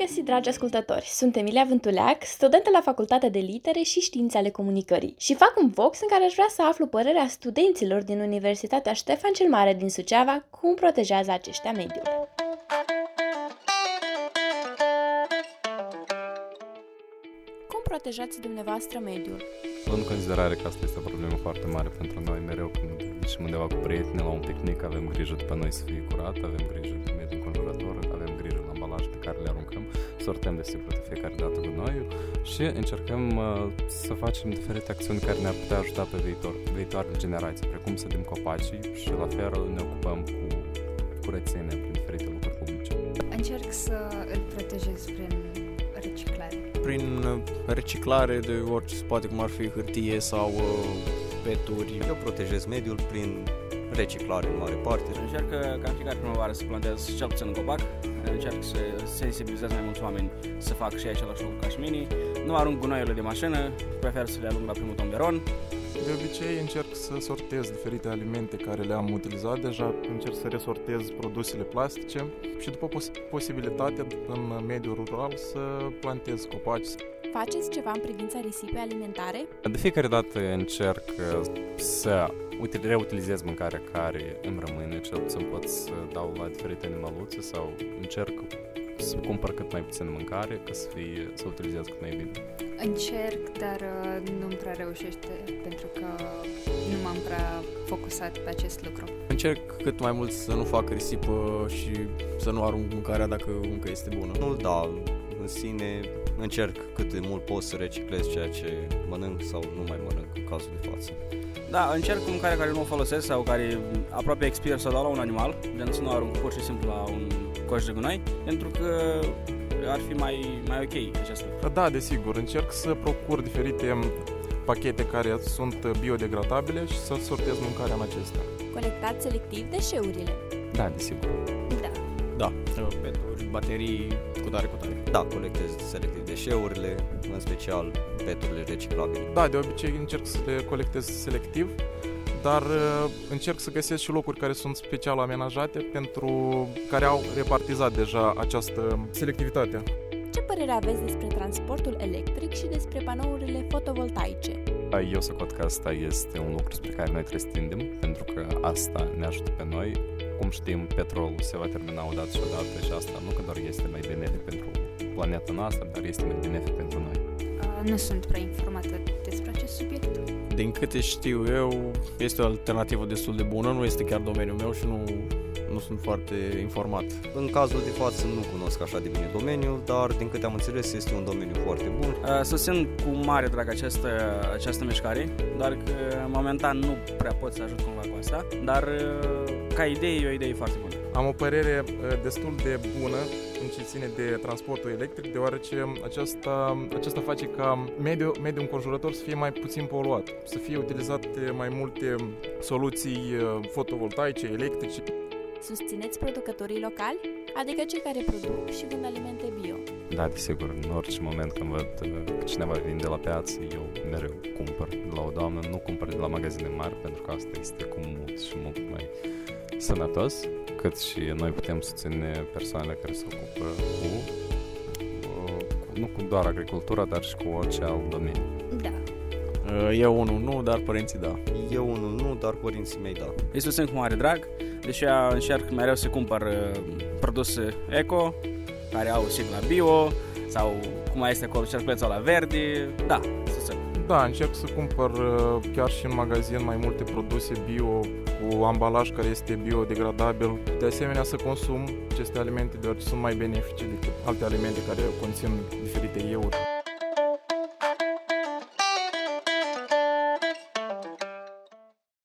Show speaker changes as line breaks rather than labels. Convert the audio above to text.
găsit, dragi ascultători! Sunt Emilia Vântuleac, studentă la Facultatea de Litere și Științe ale Comunicării și fac un Vox în care aș vrea să aflu părerea studenților din Universitatea Ștefan cel Mare din Suceava cum protejează aceștia mediul. Cum protejați dumneavoastră mediul?
Luând în considerare că asta este o problemă foarte mare pentru noi, mereu când ieșim undeva cu prietenii la un picnic, avem grijă după noi să fie curat, avem grijă de mediul înconjurător, avem grijă la ambalaje pe care le aruncăm, sortăm desigur de fiecare dată gunoiul și încercăm să facem diferite acțiuni care ne-ar putea ajuta pe viitoarele generații, precum să dăm copacii și la fel ne ocupăm cu curățenia prin diferite lucruri publice.
Încerc să îl protejez prin reciclare.
Prin reciclare de orice se poate, cum ar fi hârtie sau peturi.
Eu protejez mediul prin reciclare în mare parte.
Încerc ca în fiecare primăvară să plantez cel puțin un copac. Încerc să sensibilizez mai mulți oameni să facă și același lucru ca și mine. Nu arunc gunoaiele de mașină, prefer să le arunc la primul tomberon.
De obicei încerc să sortez diferite alimente care le-am utilizat deja, încerc să resortez produsele plastice și după posibilitatea în mediul rural să plantez copaci.
Faceți ceva în privința risipei alimentare?
De fiecare dată încerc să reutilizez mâncarea care îmi rămâne, cel puțin pot să dau la diferite animaluțe sau încerc să cumpăr cât mai puțin mâncare ca să utilizez cât mai bine.
Încerc, dar nu-mi prea reușește pentru că nu m-am prea focusat pe acest lucru.
Încerc cât mai mult să nu fac risipă și să nu arunc mâncarea dacă încă este bună.
Nu, da, în sine încerc cât de mult pot să reciclez ceea ce mănânc sau nu mai mănânc în cazul de față.
Da, încerc mâncarea care nu o folosesc sau care aproape expiră să o dau la un animal, de să nu arunc pur și simplu la un coș de gunoi, pentru că ar fi mai ok acest lucru.
Da, desigur, încerc să procur diferite pachete care sunt biodegradabile și să sortez mâncarea în acestea.
Colectați selectiv deșeurile?
Da, desigur.
Da, peturi, baterii, cu tare.
Da, colectez selectiv deșeurile, în special peturile reciclabile.
Da, de obicei încerc să le colectez selectiv, dar încerc să găsesc și locuri care sunt special amenajate pentru care au repartizat deja această selectivitate.
Ce părere aveți despre transportul electric și despre panourile fotovoltaice?
Eu socot că asta este un lucru spre care noi trebuie să tindem, pentru că asta ne ajută pe noi. Cum știm, petrolul se va termina odată și odată și asta nu că doar este mai benefic pentru planeta noastră, dar este mai benefic pentru noi.
Nu sunt prea informată despre acest subiect.
Din câte știu eu, este o alternativă destul de bună, nu este chiar domeniul meu și nu sunt foarte informat.
În cazul de față nu cunosc așa de bine domeniul, dar din câte am înțeles este un domeniu foarte bun.
Susțin cu mare drag această mișcare, doar că momentan nu prea pot să ajut cumva cu asta, dar ca idee e o idee foarte bună.
Am o părere destul de bună în ce ține de transportul electric, deoarece aceasta face ca mediul înconjurător să fie mai puțin poluat, să fie utilizate mai multe soluții fotovoltaice, electrice.
Susțineți producătorii locali, adică cei care produc și vând alimente bio?
Da, desigur, în orice moment când văd că cineva vinde la piață, eu mereu cumpăr de la o doamnă, nu cumpăr de la magazine mari, pentru că asta este cu mult și mult mai sănătos, cât și noi putem susține persoanele care se ocupă nu cu doar agricultura, dar și cu orice alt domeniu.
Da.
Eu unul nu, dar părinții da.
Eu unul nu, dar părinții mei da.
Îi susțin cu mare drag, deși încerc mereu să cumpăr produse eco, care au sigla bio, sau cum mai este acolo, cercleța la verde, da, susțin.
Da, încerc să cumpăr chiar și în magazin mai multe produse bio, cu ambalaj care este biodegradabil. De asemenea să consum aceste alimente, deoarece sunt mai benefice decât alte alimente care conțin diferite ieuri.